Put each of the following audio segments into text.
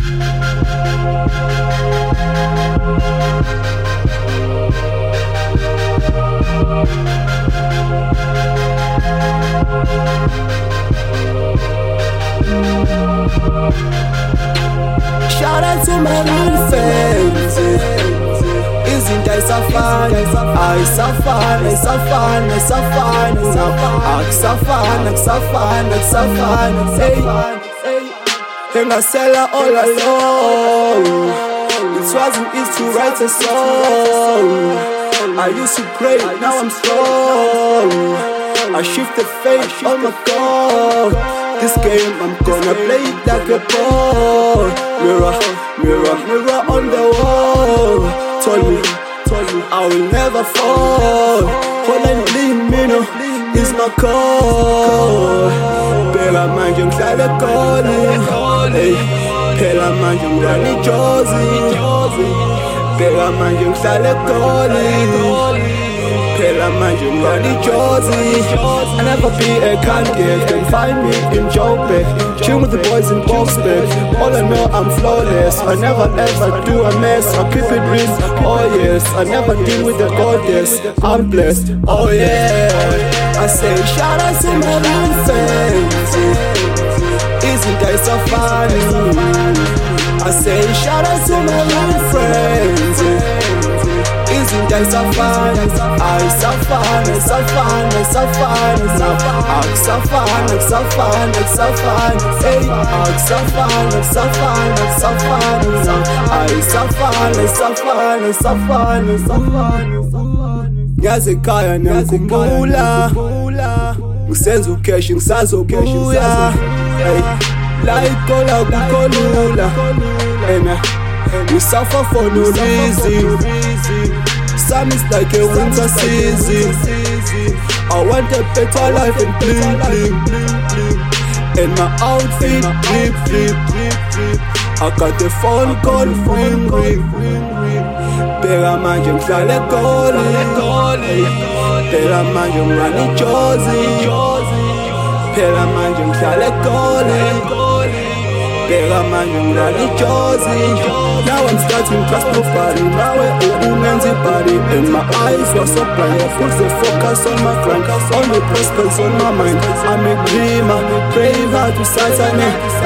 Shout out to my real fans. Izinto ayisafani, ayisafani, ayisafani, ayisafani, akusafani, akusafani, akusafani. Engasela all alone. It wasn't easy to write a song. I used to pray, now I'm strong. I shifted faith on my God. This game I'm gonna play it like a ball. Mirror, mirror, mirror on the wall. Told me I will never fall. All I need is my call. Phela manje ngihlale khona. Hey, phela manje ngani Jozi. Phela manje ngihlale khona. Phela manje ngani Jozi. I never be a candidate, can find me in Joburg. Chill with the boys in Boxburg. All I know I'm flawless. I never ever do a mess. I keep it real, oh yes. I never deal with the goddess. I'm blessed, oh yeah. I say shout out to my real fans. Isn't that so funny? I say shout out to my real friends. Isn't that so funny? I so funny, so funny, so funny, so funny, so funny, so funny, so funny. Hey, so funny, so funny, so funny, so I so funny, so funny, so funny, so funny. Ngiyazikhaya ngiyakhumbula ngisenza ukheshi ngisazobuya. La ikola kukolula we suffer for no reason. Sun is like a winter season. I want a better life and bling bling. And my outfit drip drip. I got the phone call ring ring. Phela manje ngihlale khona. Phela manje ngani Jozi. Phela manje ngihlale khona. Phela manje ngani Jozi. Now I'm starting past nobody. Now I'm men's body. And my eyes were so blind. I put the focus on my grind. All the prospects on my mind. I'm a dreamer, pray hard to Satan.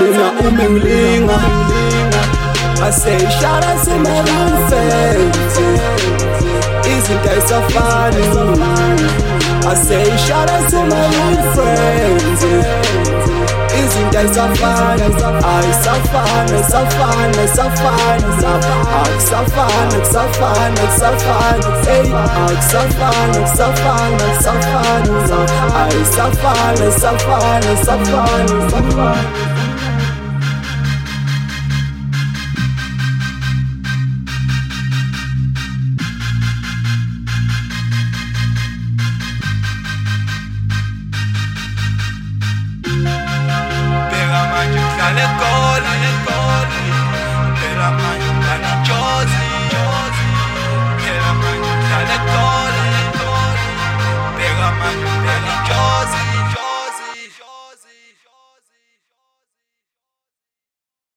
I say shout out to my real fans. Isn't that so funny? I say shout out to my real friends. Isn't that so funny? I so funny, so funny, so funny, so funny, so funny, so funny, so funny. Hey, so funny, so funny, so funny, so I so funny, so funny, so funny, so funny.